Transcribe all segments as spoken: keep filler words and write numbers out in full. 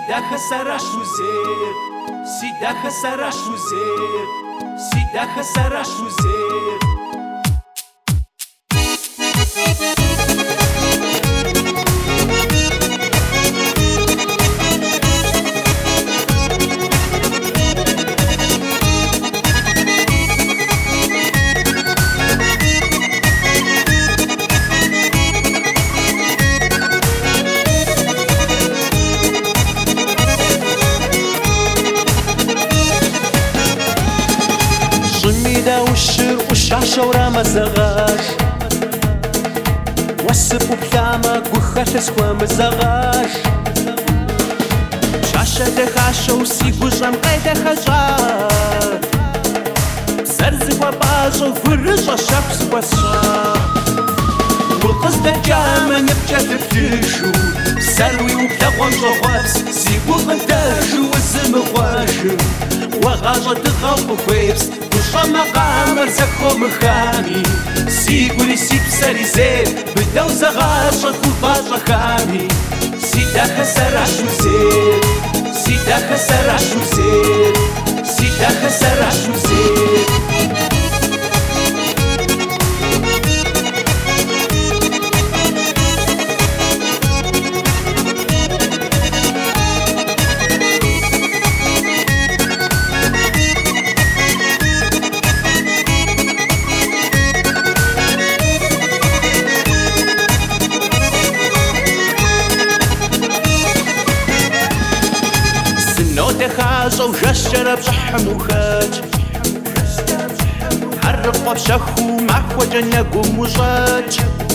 Sidaha sarashuzer, sidaha sarashuzer, sidaha sarashuzer. والشر والشعشة ورا ما زغاش وسب وبثامك وخاتس وما زغاش شعشة دخاشة وسيق وجم قيدة خجار زرزق وباجة وفرجة شخص وصار والقصدة جامة نبجة تفتشو سروي وبتغوان جوابس سيق وغنتاجو والزم غواشو وغاجة تغاو وخيبس وشما قامر زكو مخامي سيقولي سيب ساري زين بداو زغاشة وفاجة خامي سيداها سراشو زين سيداها سراشو زين سيداها سراشو زين دخاجة وجشرة بشحم وخاج حرق بشخو محوجة نقوم وجاج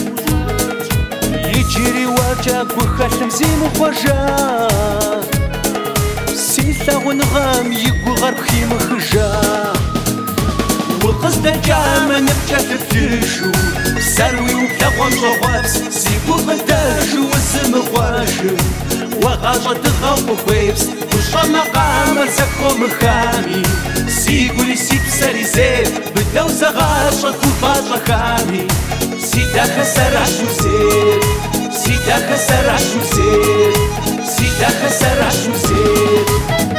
يجري واجاك وخاتم زين وخواجا سيثا ونغام يقو غرخي مخجا والقصدة جامة نبجة تفتشو سروي وبتغوان جوابس سيقو غنتاجو والزم غواجو وغاجة تغاو وخيبس وشما قامر زكو مخامي سيقولي سيب ساري زين بداو زغاشة وفاجة خامي سيداها سراشو زين سيداها سراشو زين سيداها سراشو زين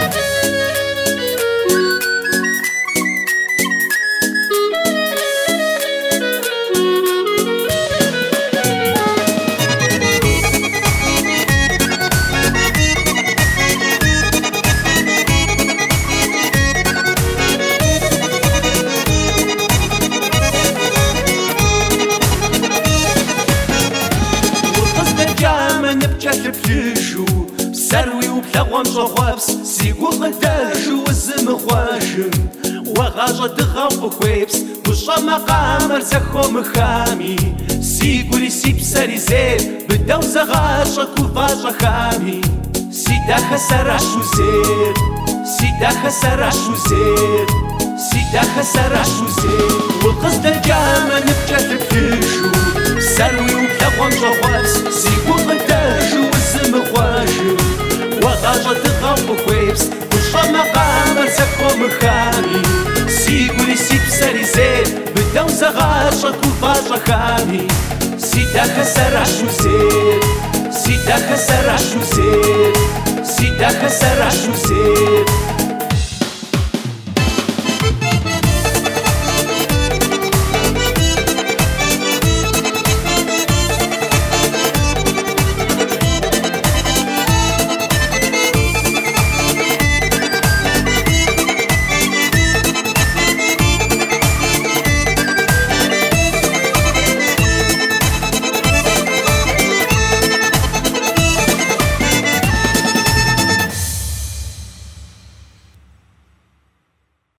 تفتشو سروي وبثغوان جوابس سيقو غنتاجو والزم غواشم وغاجة تغاو وخيبس وشما قامر زكو مخامي سيقولي سيب ساري زين بداو زغاشة وفاجة خامي سيداها سراشو زين سيداها سراشو زين سيداها سراشو زين والقصدة جامة نبجة تفتشو سروي وبثغوان جوابس سيقو غنتاجو وغاجة تغاو وخيبس وشما قامر زكو مخامي سيقولي سيب ساري زين بداو زغاشة وفاجة خامي سيداها سراشو زين سيداها سراشو زين سيداها سراشو زين